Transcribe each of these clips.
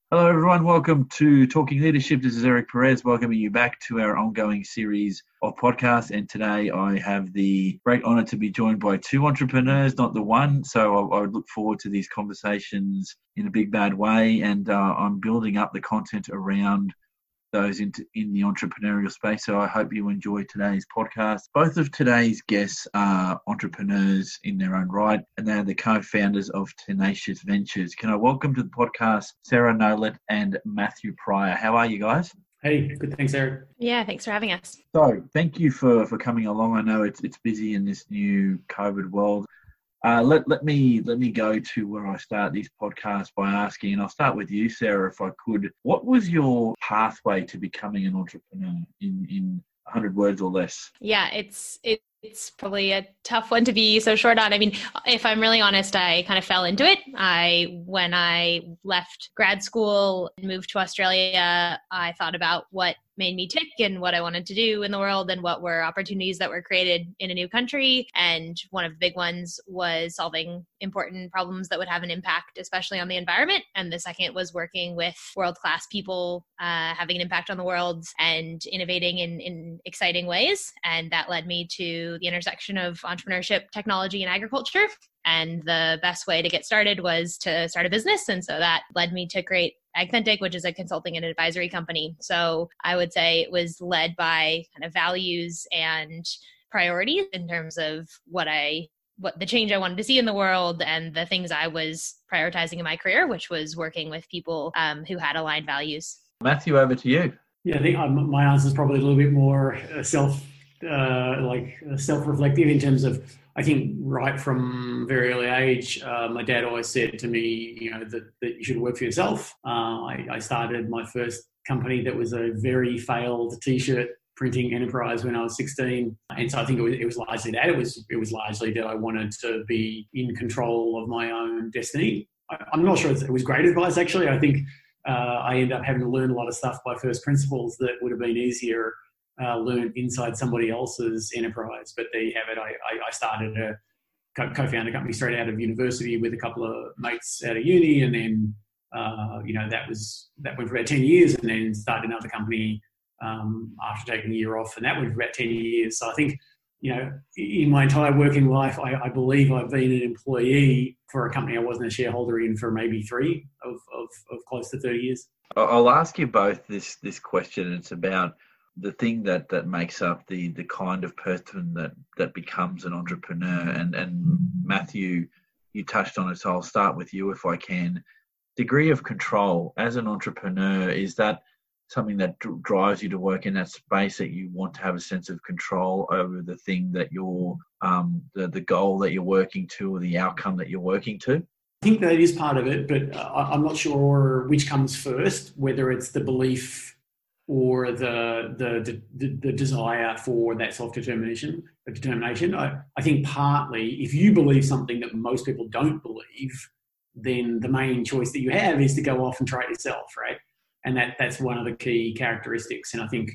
Hello, everyone. Welcome to Talking Leadership. This is Eric Perez, welcoming you back to our ongoing series of podcasts. And today I have the great honor to be joined by two entrepreneurs, not the one. So I would look forward to these conversations in a big, bad way. And I'm building up the content around those in the entrepreneurial space. So I hope you enjoy today's podcast. Both of today's guests are entrepreneurs in their own right, and they're the co-founders of Tenacious Ventures. Can I welcome to the podcast Sarah Nolet and Matthew Pryor? How are you guys? Hey, good. Thanks, Eric. Yeah, thanks for having us. So thank you for coming along. I know it's busy in this new COVID world. Let me go to where I start these podcasts by asking, and I'll start with you, Sarah, if I could. What was your pathway to becoming an entrepreneur in 100 words or less? Yeah, it's probably a tough one to be so short on. I mean, if I'm really honest, I kind of fell into it. When I left grad school and moved to Australia, I thought about what made me tick and what I wanted to do in the world and what were opportunities that were created in a new country. And one of the big ones was solving important problems that would have an impact, especially on the environment. And the second was working with world-class people, having an impact on the world and innovating in exciting ways. And that led me to the intersection of entrepreneurship, technology, and agriculture. And the best way to get started was to start a business. And so that led me to create Agthentic, which is a consulting and advisory company. So I would say it was led by kind of values and priorities in terms of what the change I wanted to see in the world and the things I was prioritizing in my career, which was working with people who had aligned values. Matthew, over to you. Yeah, I think my answer is probably a little bit more self-reflective in terms of, I think right from very early age, my dad always said to me, that you should work for yourself. I started my first company that was a very failed T-shirt printing enterprise when I was 16. And so I think it was largely that. It was largely that I wanted to be in control of my own destiny. I'm not sure it was great advice, actually. I think I ended up having to learn a lot of stuff by first principles that would have been easier learned inside somebody else's enterprise. But there you have it. I started co-founded a company straight out of university with a couple of mates out of uni, and then that went for about 10 years, and then started another company after taking a year off, and that went for about 10 years. So I think, in my entire working life, I believe I've been an employee for a company I wasn't a shareholder in for maybe 3 of close to 30 years. I'll ask you both this question. It's about the thing that makes up the kind of person that becomes an entrepreneur. And Matthew, you touched on it, so I'll start with you if I can. Degree of control as an entrepreneur, is that something that drives you to work in that space, that you want to have a sense of control over the thing that you're, the goal that you're working to, or the outcome that you're working to? I think that is part of it, but I'm not sure which comes first, whether it's the belief or the desire for that self-determination. I think partly, if you believe something that most people don't believe, then the main choice that you have is to go off and try it yourself, right? And that's one of the key characteristics. And I think,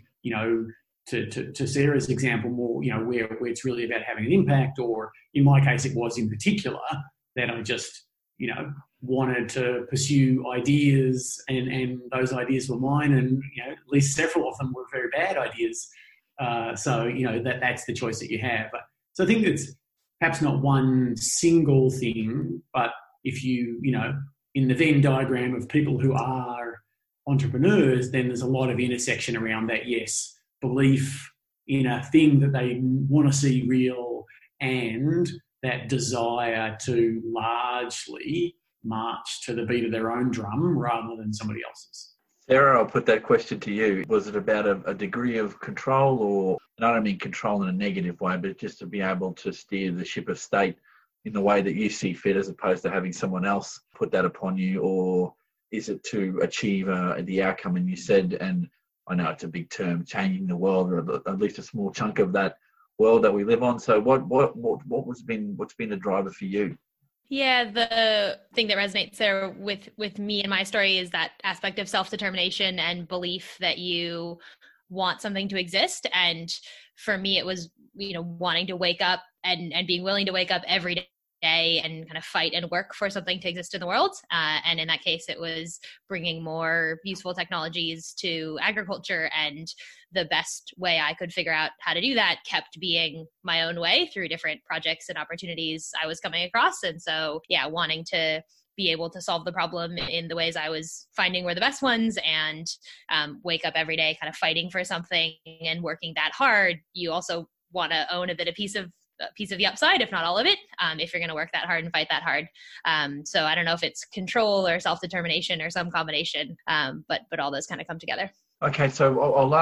to Sarah's example more, where it's really about having an impact, or in my case, it was in particular that I just, wanted to pursue ideas, and those ideas were mine, and at least several of them were very bad ideas. So that's the choice that you have. So I think it's perhaps not one single thing, but if you in the Venn diagram of people who are entrepreneurs, then there's a lot of intersection around that. Yes, belief in a thing that they want to see real, and that desire to largely march to the beat of their own drum rather than somebody else's. Sarah, I'll put that question to you. Was it about a degree of control, or, and I don't mean control in a negative way, but just to be able to steer the ship of state in the way that you see fit, as opposed to having someone else put that upon you? Or is it to achieve the outcome? And you said, and I know it's a big term, changing the world, or at least a small chunk of that world that we live on. So what's been the driver for you? Yeah, the thing that resonates there with me and my story is that aspect of self-determination and belief that you want something to exist. And for me, it was, wanting to wake up and being willing to wake up every day and kind of fight and work for something to exist in the world. And in that case, it was bringing more useful technologies to agriculture. And the best way I could figure out how to do that kept being my own way through different projects and opportunities I was coming across. And so, yeah, wanting to be able to solve the problem in the ways I was finding were the best ones, and wake up every day kind of fighting for something and working that hard. You also want to own a piece of the upside, if not all of it, if you're going to work that hard and fight that hard. So I don't know if it's control or self-determination or some combination, but all those kind of come together. Okay, so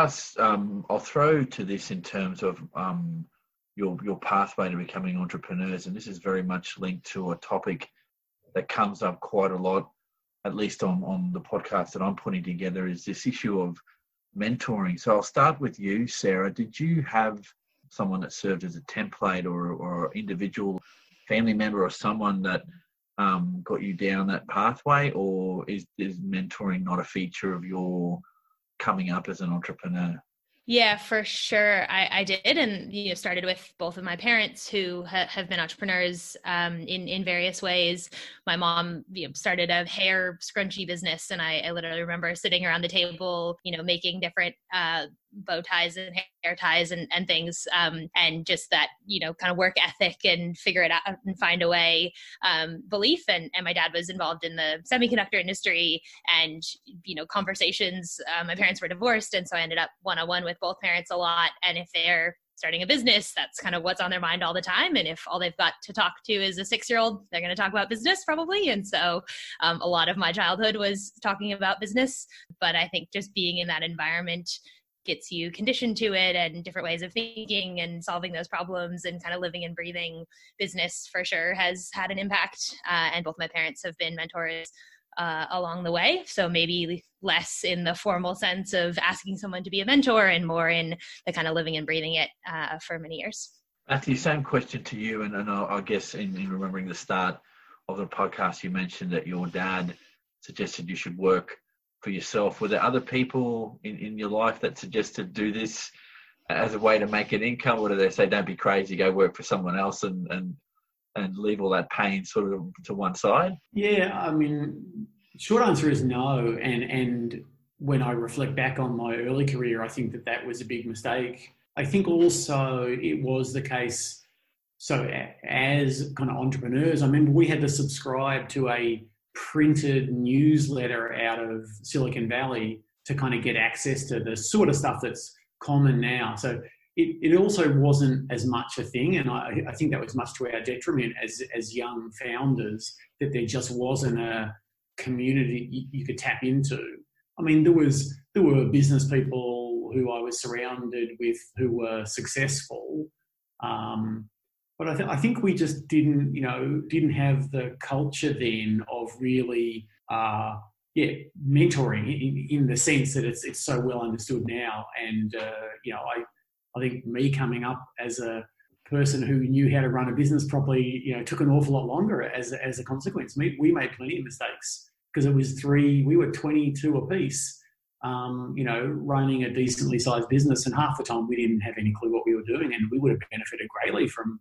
I'll throw to this in terms of your pathway to becoming entrepreneurs, and this is very much linked to a topic that comes up quite a lot, at least on the podcast that I'm putting together, is this issue of mentoring. So I'll start with you, Sarah. Did you have someone that served as a template or individual family member or someone that got you down that pathway, or is mentoring not a feature of your coming up as an entrepreneur? Yeah, for sure. I did, and started with both of my parents who have been entrepreneurs in various ways. My mom started a hair scrunchie business, and I literally remember sitting around the table, making different bow ties and hair ties and things, and just that kind of work ethic and figure it out and find a way belief. And my dad was involved in the semiconductor industry, and conversations. My parents were divorced, and so I ended up one-on-one with both parents a lot. And if they're starting a business, that's kind of what's on their mind all the time. And if all they've got to talk to is a 6-year-old, they're going to talk about business probably. And so a lot of my childhood was talking about business. But I think just being in that environment gets you conditioned to it, and different ways of thinking and solving those problems, and kind of living and breathing business for sure has had an impact. And both my parents have been mentors along the way. So maybe less in the formal sense of asking someone to be a mentor, and more in the kind of living and breathing it for many years. Matthew, same question to you. And I guess in remembering the start of the podcast, you mentioned that your dad suggested you should work for yourself. Were there other people in your life that suggested do this as a way to make an income, or did they say, don't be crazy, go work for someone else and leave all that pain sort of to one side? Yeah, I mean, short answer is no. And when I reflect back on my early career, I think that was a big mistake. I think also it was the case. So as kind of entrepreneurs, I remember we had to subscribe to a printed newsletter out of Silicon Valley to kind of get access to the sort of stuff that's common now. So it also wasn't as much a thing, and I think that was much to our detriment as young founders, that there just wasn't a community you could tap into. I mean, there were business people who I was surrounded with who were successful, but I think we just didn't have the culture then of really, mentoring in the sense that it's so well understood now. And I think me coming up as a person who knew how to run a business properly, took an awful lot longer as a consequence. We made plenty of mistakes because we were 22 apiece. Running a decently sized business, and half the time we didn't have any clue what we were doing, and we would have benefited greatly from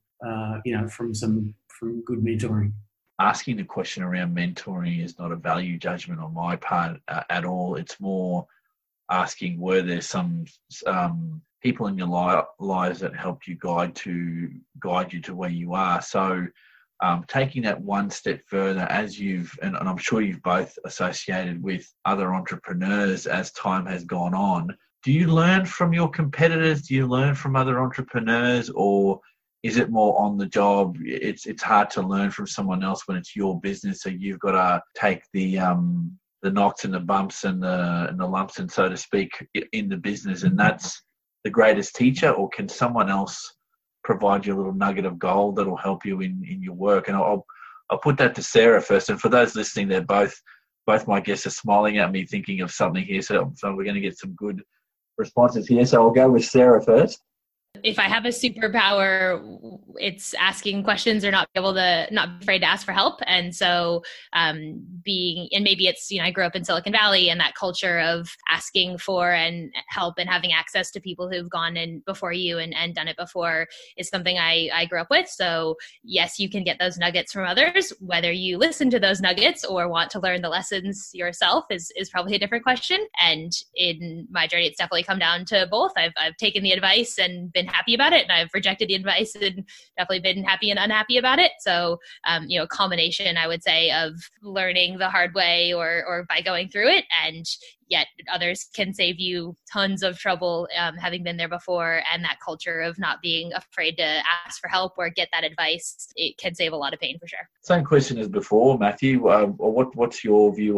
good mentoring. Asking the question around mentoring is not a value judgment on my part at all. It's more asking, were there some people in your lives that helped you guide you to where you are? So taking that one step further, as and I'm sure you've both associated with other entrepreneurs as time has gone on, do you learn from your competitors? Do you learn from other entrepreneurs, or is it more on the job? It's hard to learn from someone else when it's your business, so you've got to take the knocks and the bumps and the lumps, and so to speak, in the business, and that's the greatest teacher? Or can someone else provide you a little nugget of gold that'll help you in your work? And I'll put that to Sarah first. And for those listening, they're both my guests are smiling at me, thinking of something here. So we're going to get some good responses here. So I'll go with Sarah first. If I have a superpower, it's asking questions or not be afraid to ask for help. And so and maybe it's, I grew up in Silicon Valley, and that culture of asking for and help and having access to people who've gone in before you and done it before is something I grew up with. So yes, you can get those nuggets from others. Whether you listen to those nuggets or want to learn the lessons yourself is probably a different question. And in my journey, it's definitely come down to both. I've taken the advice and been happy about it, and I've rejected the advice and definitely been happy and unhappy about it. So, a combination, I would say, of learning the hard way or by going through it, and yet others can save you tons of trouble having been there before. And that culture of not being afraid to ask for help or get that advice, it can save a lot of pain for sure. Same question as before, Matthew. What's your view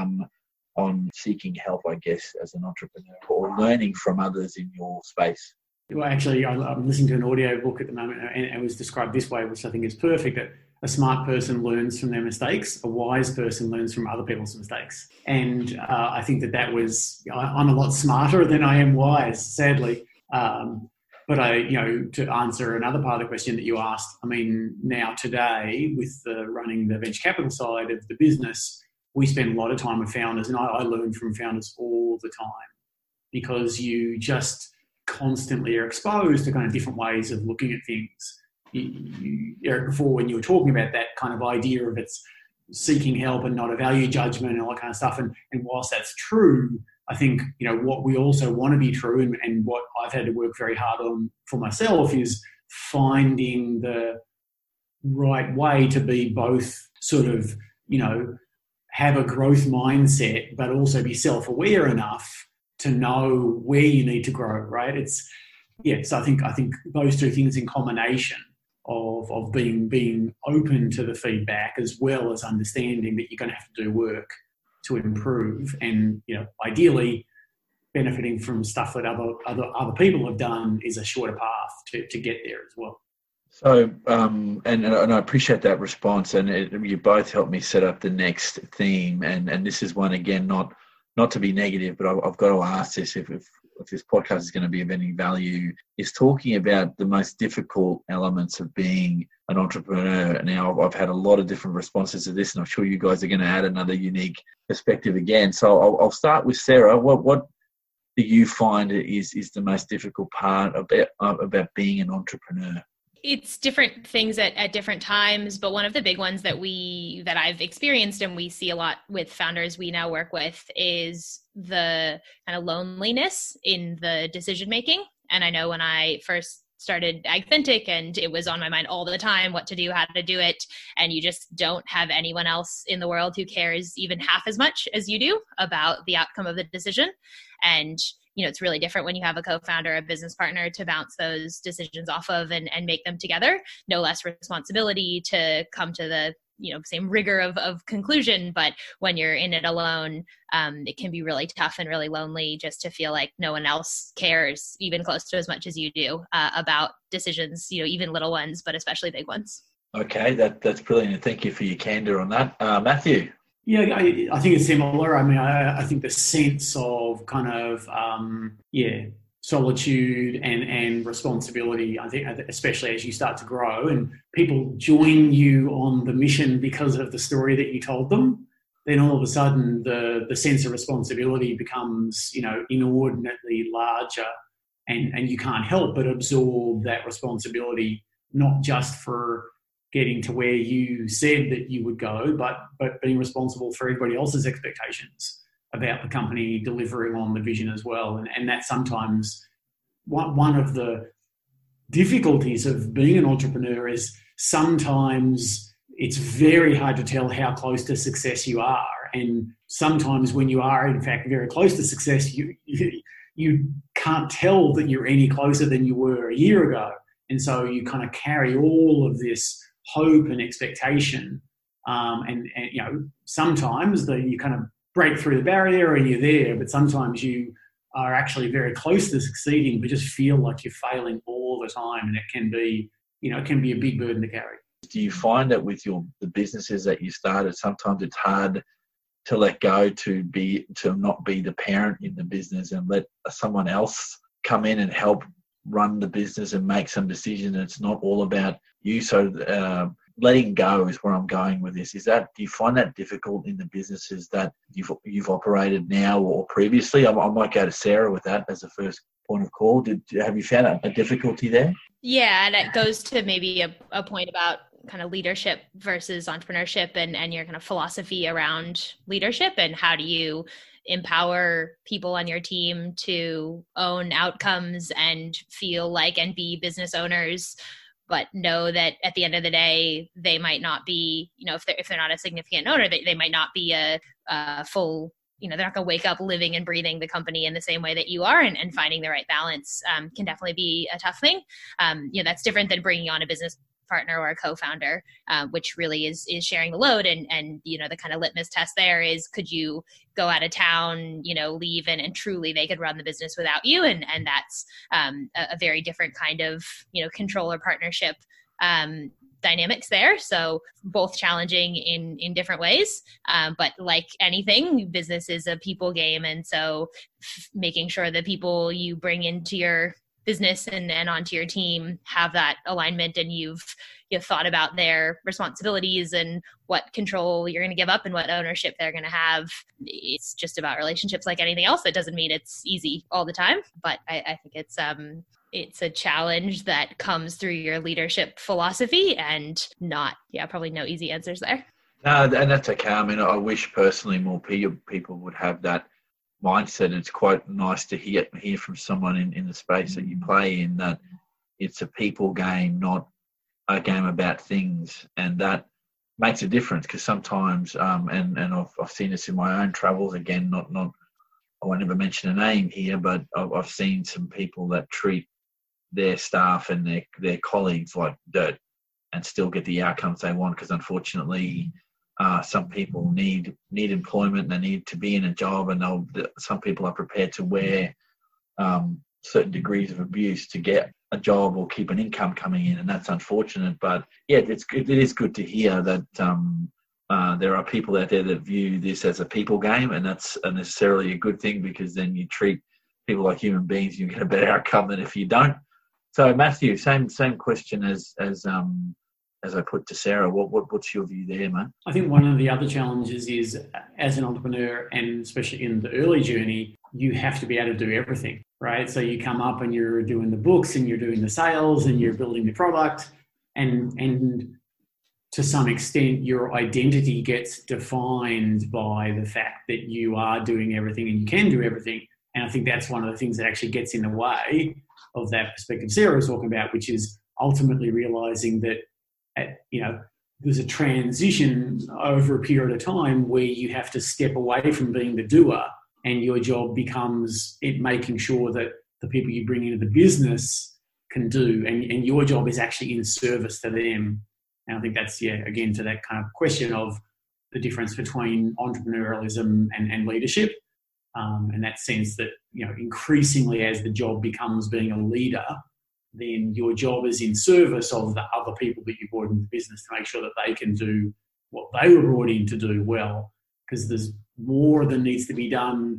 on seeking help, I guess, as an entrepreneur, or learning from others in your space? Well, actually, I'm listening to an audio book at the moment, and it was described this way, which I think is perfect, that a smart person learns from their mistakes, a wise person learns from other people's mistakes. And I think that was, I'm a lot smarter than I am wise, sadly. But to answer another part of the question that you asked, I mean, now today, with running the venture capital side of the business, we spend a lot of time with founders, and I learn from founders all the time, because you just constantly are exposed to kind of different ways of looking at things. Eric, before, when you were talking about that kind of idea of it's seeking help and not a value judgment and all that kind of stuff, and whilst that's true, I think, what we also want to be true, and what I've had to work very hard on for myself, is finding the right way to be both sort of, have a growth mindset, but also be self-aware enough to know where you need to grow, right? So I think those two things in combination of being open to the feedback, as well as understanding that you're going to have to do work to improve, and ideally benefiting from stuff that other people have done, is a shorter path to get there as well. So, and I appreciate that response, and you both helped me set up the next theme, and this is one, again, not to be negative, but I've got to ask this, if this podcast is going to be of any value, is talking about the most difficult elements of being an entrepreneur. Now, I've had a lot of different responses to this, and I'm sure you guys are going to add another unique perspective again. So I'll start with Sarah. What do you find is the most difficult part about being an entrepreneur? It's different things at different times, but one of the big ones that I've experienced, and we see a lot with founders we now work with, is the kind of loneliness in the decision making. And I know when I first started AgThentic, and it was on my mind all the time, what to do, how to do it, and you just don't have anyone else in the world who cares even half as much as you do about the outcome of the decision. And it's really different when you have a co-founder, a business partner to bounce those decisions off of and make them together. No less responsibility to come to the same rigor of conclusion. But when you're in it alone, it can be really tough and really lonely, just to feel like no one else cares even close to as much as you do about decisions, even little ones, but especially big ones. Okay, that's brilliant. Thank you for your candor on that. Matthew? Yeah, I think it's similar. I mean, I think the sense of kind of, solitude and responsibility, I think, especially as you start to grow and people join you on the mission because of the story that you told them, then all of a sudden the sense of responsibility becomes, inordinately larger, and you can't help but absorb that responsibility, not just for getting to where you said that you would go, but being responsible for everybody else's expectations about the company delivering on the vision as well. And that's sometimes one of the difficulties of being an entrepreneur, is sometimes it's very hard to tell how close to success you are. And sometimes when you are, in fact, very close to success, you can't tell that you're any closer than you were a year ago. And so you kind of carry all of this hope and expectation, and sometimes you kind of break through the barrier and you're there, but sometimes you are actually very close to succeeding but just feel like you're failing all the time, and it can be a big burden to carry. Do you find that with the businesses that you started, sometimes it's hard to let go, to not be the parent in the business and let someone else come in and help run the business and make some decisions. It's not all about you. So letting go is where I'm going with this. Do you find that difficult in the businesses that you've operated now or previously? I might go to Sarah with that as a first point of call. Have you found a difficulty there? Yeah, and it goes to maybe a point about kind of leadership versus entrepreneurship and your kind of philosophy around leadership, and how do you empower people on your team to own outcomes and feel like and be business owners, but know that at the end of the day, they might not be, if they're not a significant owner, they might not be a full, they're not going to wake up living and breathing the company in the same way that you are, and finding the right balance can definitely be a tough thing. That's different than bringing on a business partner or a co-founder, which really is sharing the load. And the kind of litmus test there is, could you go out of town, leave and truly they could run the business without you? And that's a very different kind of, control or partnership dynamics there. So both challenging in different ways. But like anything, business is a people game. And so making sure the people you bring into your business and onto your team have that alignment, and you've thought about their responsibilities and what control you're going to give up and what ownership they're going to have. It's just about relationships like anything else. That doesn't mean it's easy all the time, but I think it's a challenge that comes through your leadership philosophy, and probably no easy answers there. No, and that's okay. I mean, I wish personally more people would have that mindset. It's quite nice to hear from someone in the space that you play in, that it's a people game, not a game about things, and that makes a difference. Because sometimes, and I've seen this in my own travels. Again, not I won't ever mention a name here, but I've seen some people that treat their staff and their colleagues like dirt, and still get the outcomes they want. Because unfortunately, some people need employment, they need to be in a job, and some people are prepared to wear certain degrees of abuse to get a job or keep an income coming in, and that's unfortunate. But yeah, it is good to hear that there are people out there that view this as a people game, and that's necessarily a good thing, because then you treat people like human beings, you get a better outcome than if you don't. So Matthew, same question as I put to Sarah. What's your view there, mate? I think one of the other challenges is, as an entrepreneur, and especially in the early journey, you have to be able to do everything, right? So you come up and you're doing the books and you're doing the sales and you're building the product, and to some extent your identity gets defined by the fact that you are doing everything and you can do everything. And I think that's one of the things that actually gets in the way of that perspective Sarah was talking about, which is ultimately realizing that there's a transition over a period of time where you have to step away from being the doer, and your job becomes making sure that the people you bring into the business can do, and your job is actually in service to them. And I think that's, again, to that kind of question of the difference between entrepreneurialism and leadership. And that sense that, increasingly as the job becomes being a leader, then your job is in service of the other people that you brought into the business to make sure that they can do what they were brought in to do well, because there's more than needs to be done,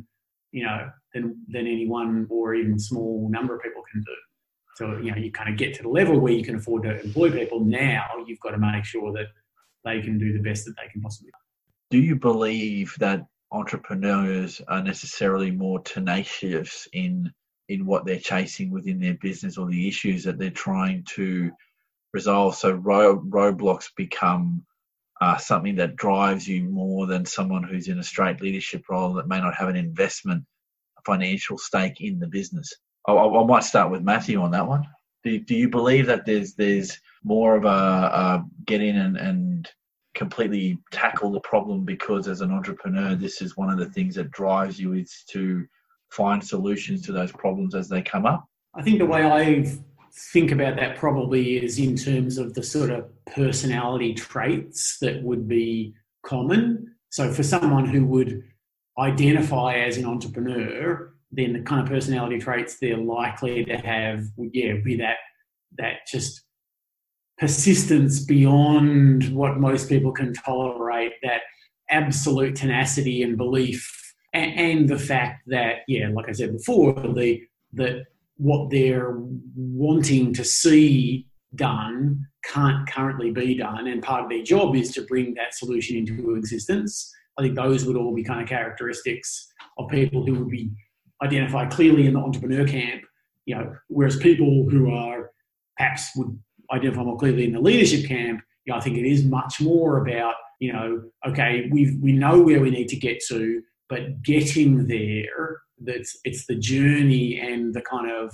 than any one or even small number of people can do. So, you kind of get to the level where you can afford to employ people. Now you've got to make sure that they can do the best that they can possibly do. Do you believe that entrepreneurs are necessarily more tenacious in what they're chasing within their business, or the issues that they're trying to resolve? So roadblocks become something that drives you more than someone who's in a straight leadership role that may not have an investment, a financial stake in the business. I might start with Matthew on that one. Do you believe that there's more of a get in and completely tackle the problem, because as an entrepreneur, this is one of the things that drives you, is to find solutions to those problems as they come up? I think the way I think about that probably is in terms of the sort of personality traits that would be common. So for someone who would identify as an entrepreneur, then the kind of personality traits they're likely to have would be that just persistence beyond what most people can tolerate, that absolute tenacity and belief, and the fact that, like I said before, that what they're wanting to see done can't currently be done, and part of their job is to bring that solution into existence. I think those would all be kind of characteristics of people who would be identified clearly in the entrepreneur camp, whereas people who are perhaps would identify more clearly in the leadership camp, I think it is much more about, okay, we know where we need to get to, but getting there, it's the journey and the kind of,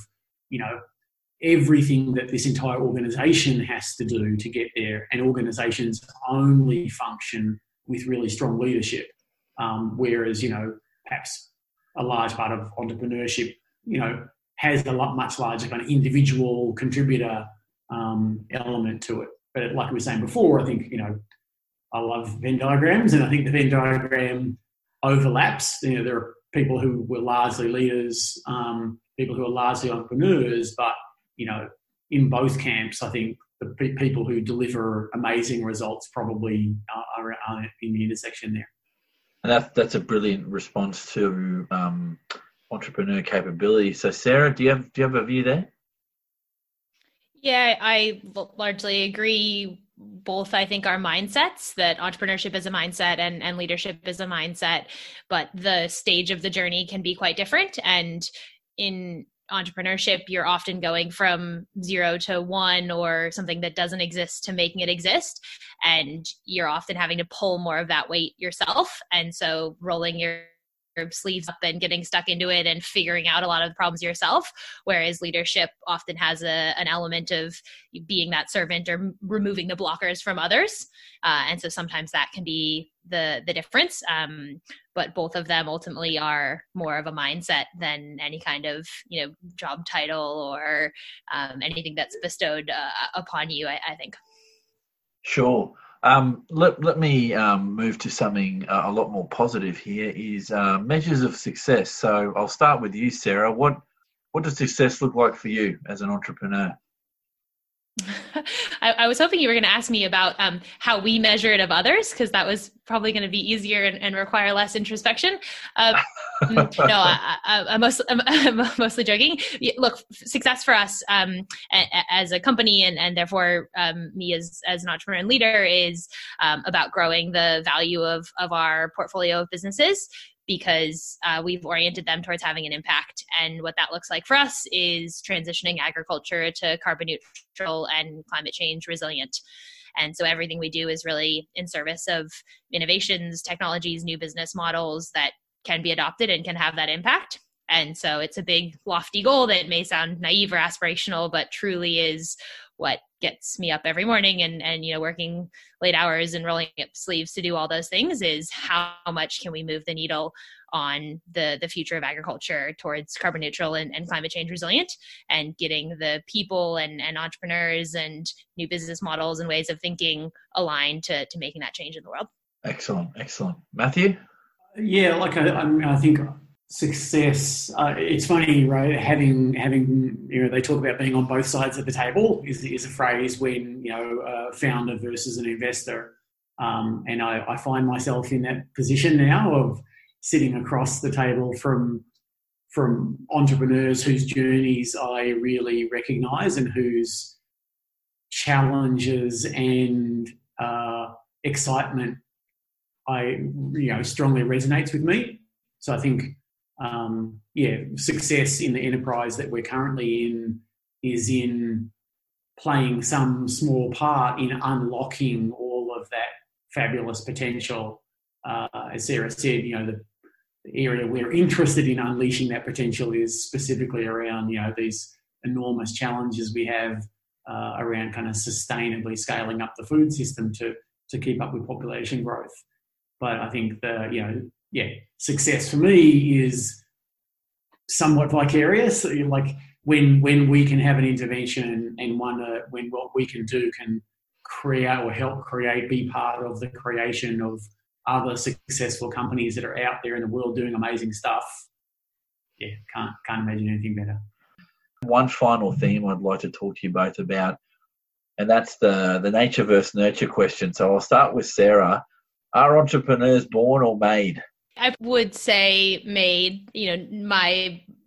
everything that this entire organisation has to do to get there, and organisations only function with really strong leadership, whereas, perhaps a large part of entrepreneurship, has a much larger kind of individual contributor element to it. But like we were saying before, I think, I love Venn diagrams, and I think the Venn diagram overlaps. There are people who were largely leaders, people who are largely entrepreneurs, but, in both camps, I think the people who deliver amazing results probably are in the intersection there. And that's a brilliant response to entrepreneur capability. So, Sarah, do you have a view there? Yeah, I largely agree. Both, I think, are mindsets, that entrepreneurship is a mindset and leadership is a mindset, but the stage of the journey can be quite different. And in entrepreneurship, you're often going from 0 to 1 or something that doesn't exist to making it exist. And you're often having to pull more of that weight yourself. And so rolling your sleeves up and getting stuck into it and figuring out a lot of the problems yourself, whereas leadership often has an element of being that servant or removing the blockers from others, and so sometimes that can be the difference, but both of them ultimately are more of a mindset than any kind of job title or anything that's bestowed upon you, I think. Sure. Let me move to something a lot more positive here, is measures of success. So I'll start with you, Sarah. What does success look like for you as an entrepreneur? I was hoping you were going to ask me about how we measure it of others, because that was probably going to be easier and require less introspection. No, I'm mostly joking. Look, success for us as a company and therefore me as an entrepreneur and leader is about growing the value of our portfolio of businesses, because we've oriented them towards having an impact. And what that looks like for us is transitioning agriculture to carbon neutral and climate change resilient. And so everything we do is really in service of innovations, technologies, new business models that can be adopted and can have that impact. And so it's a big, lofty goal that may sound naive or aspirational, but truly is what gets me up every morning and working late hours and rolling up sleeves to do all those things, is how much can we move the needle on the future of agriculture towards carbon neutral and climate change resilient, and getting the people and entrepreneurs and new business models and ways of thinking aligned to making that change in the world. Excellent. Matthew? Yeah, I think success, it's funny, right? Having they talk about being on both sides of the table is a phrase when, a founder versus an investor. And I find myself in that position now of sitting across the table from entrepreneurs whose journeys I really recognise and whose challenges and excitement strongly resonates with me. So I think, success in the enterprise that we're currently in is in playing some small part in unlocking all of that fabulous potential. As Sarah said, the area we're interested in unleashing that potential is specifically around, these enormous challenges we have around kind of sustainably scaling up the food system to keep up with population growth. But I think success for me is somewhat vicarious. Like when we can have an intervention and when what we can do can create or help create, be part of the creation of other successful companies that are out there in the world doing amazing stuff. Yeah, can't imagine anything better. One final theme I'd like to talk to you both about, and that's the nature versus nurture question. So I'll start with Sarah. Are entrepreneurs born or made? I would say made. My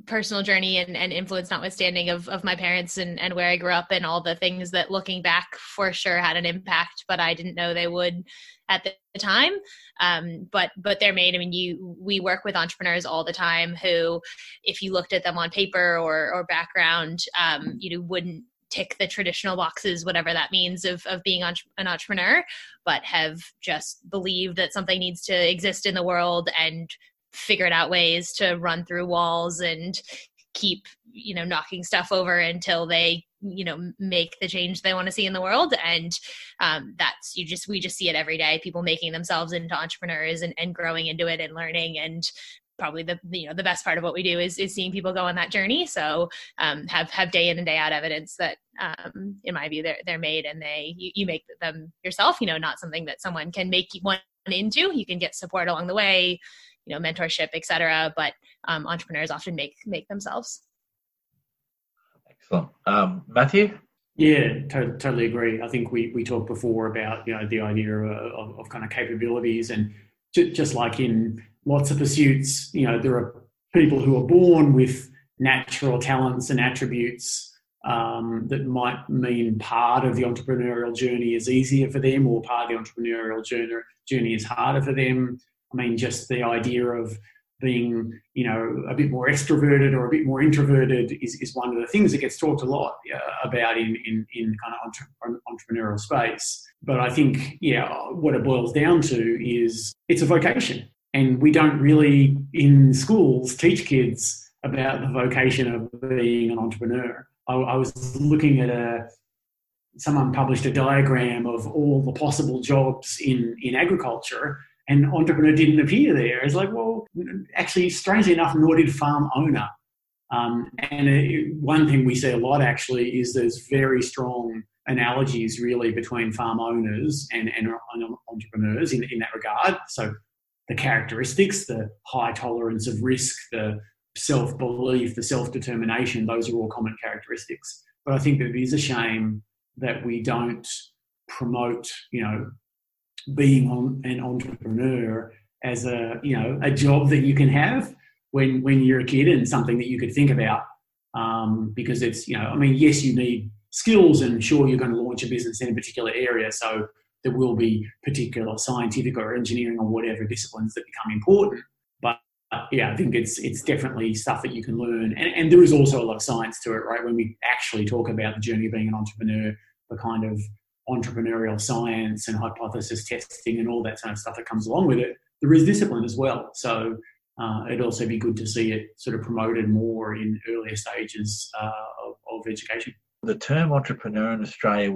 personal journey and influence notwithstanding of my parents and where I grew up and all the things that looking back for sure had an impact, but I didn't know they would at the time. But they're made. I mean, we work with entrepreneurs all the time who, if you looked at them on paper or background, wouldn't tick the traditional boxes, whatever that means of being an entrepreneur, but have just believed that something needs to exist in the world and figured out ways to run through walls and keep, knocking stuff over until they, make the change they want to see in the world. And we just see it every day, people making themselves into entrepreneurs and growing into it and learning. And probably the best part of what we do is seeing people go on that journey. So have day in and day out evidence that in my view they're made, and you make them yourself, not something that someone can make you one into. You can get support along the way, mentorship, etc. But entrepreneurs often make themselves. Excellent. Matthew? Yeah, totally agree. I think we talked before about, the idea of kind of capabilities, and just like in lots of pursuits, there are people who are born with natural talents and attributes that might mean part of the entrepreneurial journey is easier for them, or part of the entrepreneurial journey is harder for them. I mean, just the idea of being, a bit more extroverted or a bit more introverted is one of the things that gets talked a lot about in kind of entrepreneurial space. But I think, what it boils down to is it's a vocation. And we don't really, in schools, teach kids about the vocation of being an entrepreneur. I was looking at someone published a diagram of all the possible jobs in agriculture, and entrepreneur didn't appear there. It's like, well, actually, strangely enough, nor did farm owner. One thing we see a lot, actually, is there's very strong analogies, really, between farm owners and entrepreneurs in that regard. So the characteristics, the high tolerance of risk, the self-belief, the self-determination, those are all common characteristics. But I think that it is a shame that we don't promote, being an entrepreneur as a job that you can have when you're a kid, and something that you could think about, because it's, yes, you need skills, and sure, you're going to launch a business in a particular area, so there will be particular scientific or engineering or whatever disciplines that become important. But I think it's definitely stuff that you can learn, and there is also a lot of science to it, right? When we actually talk about the journey of being an entrepreneur, the kind of entrepreneurial science and hypothesis testing and all that kind of stuff that comes along with it, there is discipline as well. So it'd also be good to see it sort of promoted more in earlier stages of education. The term entrepreneur in Australia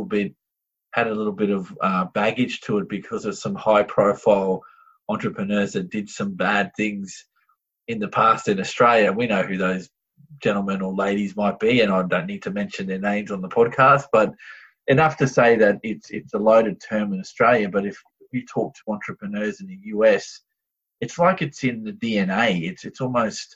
had a little bit of baggage to it because of some high-profile entrepreneurs that did some bad things in the past in Australia. We know who those gentlemen or ladies might be, and I don't need to mention their names on the podcast, but enough to say that it's a loaded term in Australia. But if you talk to entrepreneurs in the US, it's like it's in the DNA. It's almost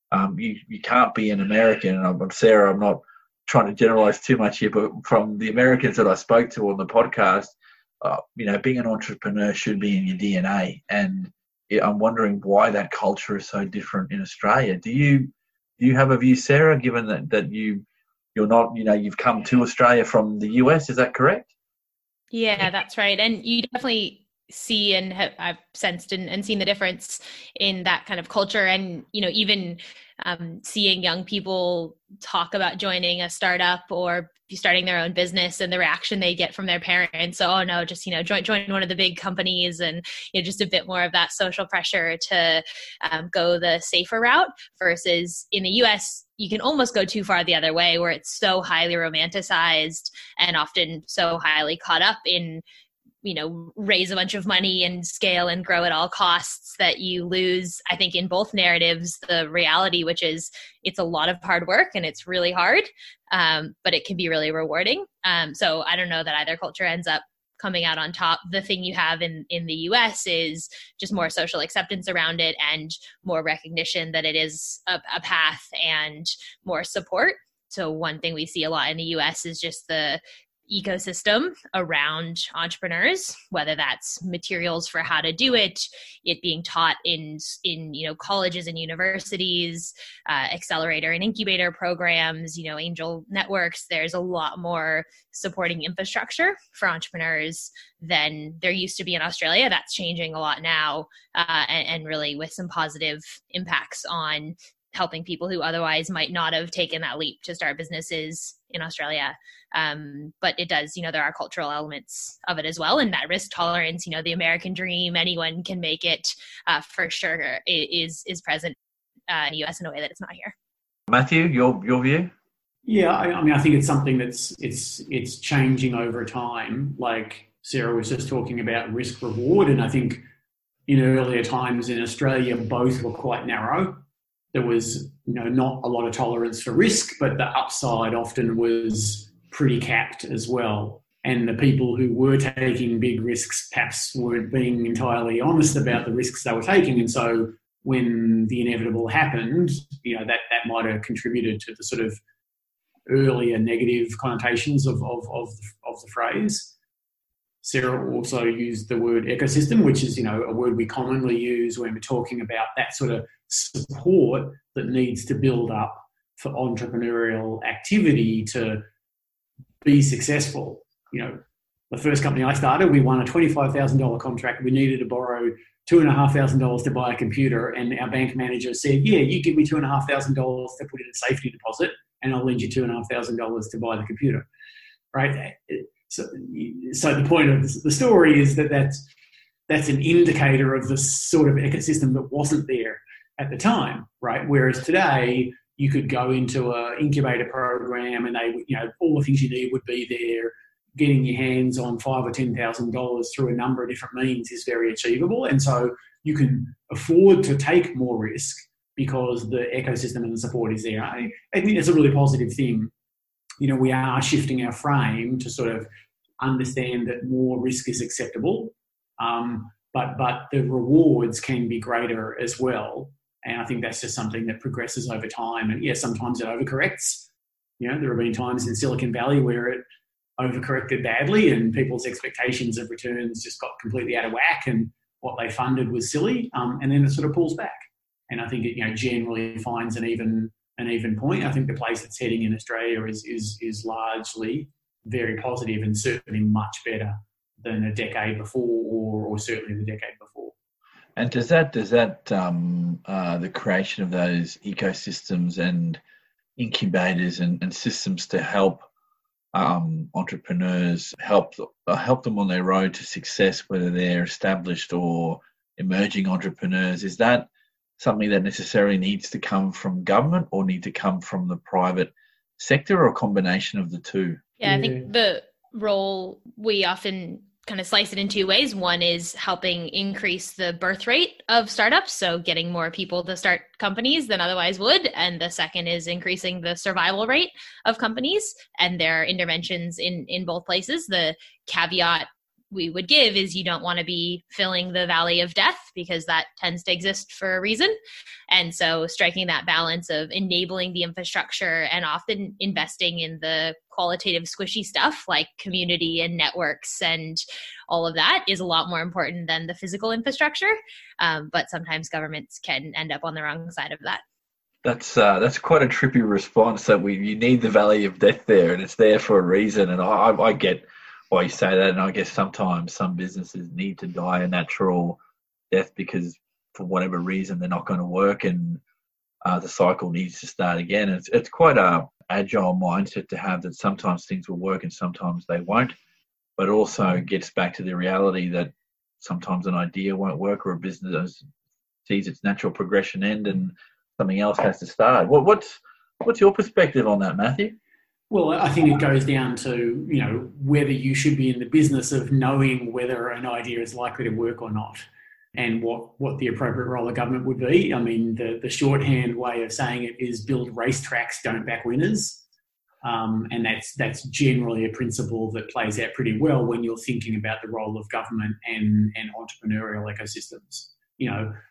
you can't be an American. And I'm Sarah. I'm not trying to generalize too much here, but from the Americans that I spoke to on the podcast, being an entrepreneur should be in your DNA. And I'm wondering why that culture is so different in Australia. Do you have a view, Sarah, given that you're not, you've come to Australia from the US, is that correct? Yeah, that's right. And you definitely see and I've sensed and seen the difference in that kind of culture. And, even seeing young people talk about joining a startup or starting their own business, and the reaction they get from their parents. So, oh no, just, join one of the big companies, and just a bit more of that social pressure to go the safer route, versus in the US, you can almost go too far the other way, where it's so highly romanticized and often so highly caught up in, raise a bunch of money and scale and grow at all costs, that you lose, I think, in both narratives, the reality, which is it's a lot of hard work and it's really hard, but it can be really rewarding. So I don't know that either culture ends up coming out on top. The thing you have in the US is just more social acceptance around it, and more recognition that it is a path, and more support. So one thing we see a lot in the US is just the ecosystem around entrepreneurs, whether that's materials for how to do it, it being taught in colleges and universities, accelerator and incubator programs, angel networks. There's a lot more supporting infrastructure for entrepreneurs than there used to be in Australia. That's changing a lot now, and really with some positive impacts on helping people who otherwise might not have taken that leap to start businesses in Australia. But it does, there are cultural elements of it as well. And that risk tolerance, the American dream, anyone can make it, for sure is present in the US in a way that it's not here. Matthew, your view? Yeah, I think it's something it's changing over time. Like Sarah was just talking about risk reward. And I think in earlier times in Australia, both were quite narrow. There was, not a lot of tolerance for risk, but the upside often was pretty capped as well. And the people who were taking big risks perhaps weren't being entirely honest about the risks they were taking. And so when the inevitable happened, that might have contributed to the sort of earlier negative connotations of the phrase. Sarah also used the word ecosystem, which is, a word we commonly use when we're talking about that sort of support that needs to build up for entrepreneurial activity to be successful. The first company I started, we won a $25,000 contract. We needed to borrow $2,500 to buy a computer, and our bank manager said, "Yeah, you give me $2,500 to put in a safety deposit, and I'll lend you $2,500 to buy the computer." Right? So the point of the story is that's an indicator of the sort of ecosystem that wasn't there at the time, right? Whereas today, you could go into an incubator program and all the things you need would be there. Getting your hands on $5,000 or $10,000 through a number of different means is very achievable. And so you can afford to take more risk because the ecosystem and the support is there. I think it's a really positive thing. We are shifting our frame to sort of understand that more risk is acceptable, but the rewards can be greater as well. And I think that's just something that progresses over time. And sometimes it overcorrects. There have been times in Silicon Valley where it overcorrected badly and people's expectations of returns just got completely out of whack and what they funded was silly. And then it sort of pulls back. And I think it generally finds an even point. I think the place it's heading in Australia is largely very positive and certainly much better than a decade before or certainly the decade before. And does that the creation of those ecosystems and incubators and systems to help entrepreneurs help them on their road to success, whether they're established or emerging entrepreneurs, is that something that necessarily needs to come from government or need to come from the private sector, or a combination of the two? Yeah, I think the role, we often kind of slice it in two ways. One is helping increase the birth rate of startups, so getting more people to start companies than otherwise would. And the second is increasing the survival rate of companies. And there are interventions in both places. The caveat we would give is you don't want to be filling the valley of death, because that tends to exist for a reason. And so striking that balance of enabling the infrastructure and often investing in the qualitative squishy stuff like community and networks and all of that is a lot more important than the physical infrastructure. But sometimes governments can end up on the wrong side of that. That's quite a trippy response, that you need the valley of death there, and it's there for a reason. And I get why you say that, and I guess sometimes some businesses need to die a natural death because for whatever reason they're not going to work, and the cycle needs to start again. It's quite a agile mindset to have, that sometimes things will work and sometimes they won't, but also gets back to the reality that sometimes an idea won't work, or a business sees its natural progression end and something else has to start. What's your perspective on that, Matthew? Well, I think it goes down to, whether you should be in the business of knowing whether an idea is likely to work or not, and what the appropriate role of government would be. I mean, the shorthand way of saying it is build racetracks, don't back winners. And that's generally a principle that plays out pretty well when you're thinking about the role of government and entrepreneurial ecosystems.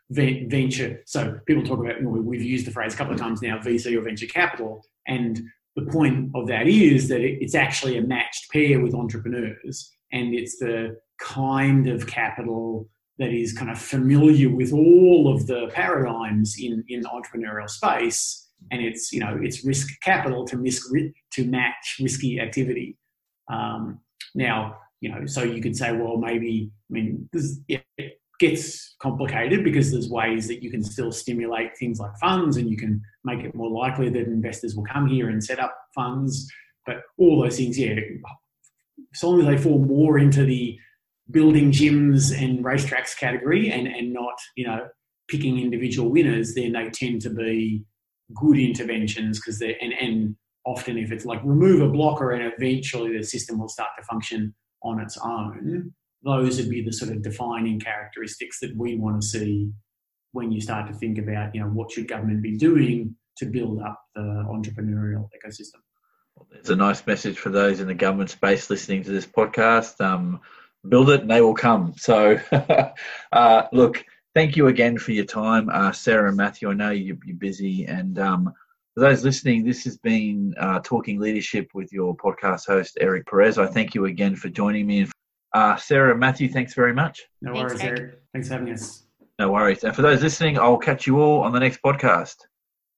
Venture. So people talk about, we've used the phrase a couple of times now, VC or venture capital, and the point of that is that it's actually a matched pair with entrepreneurs, and it's the kind of capital that is kind of familiar with all of the paradigms in the entrepreneurial space, and it's risk capital to match risky activity. Now, so you could say, well, maybe, it gets complicated because there's ways that you can still stimulate things like funds, and you can make it more likely that investors will come here and set up funds. But all those things, so long as they fall more into the building gyms and racetracks category and not, picking individual winners, then they tend to be good interventions, because and often if it's like remove a blocker and eventually the system will start to function on its own, those would be the sort of defining characteristics that we want to see when you start to think about, what should government be doing to build up the entrepreneurial ecosystem. It's a nice message for those in the government space listening to this podcast. Build it and they will come. So, look, thank you again for your time, Sarah and Matthew. I know you're busy. And for those listening, this has been Talking Leadership with your podcast host, Eric Perez. I thank you again for joining me. Sarah and Matthew, thanks very much. No worries, Eric. Thanks for having us. No worries. And for those listening, I'll catch you all on the next podcast.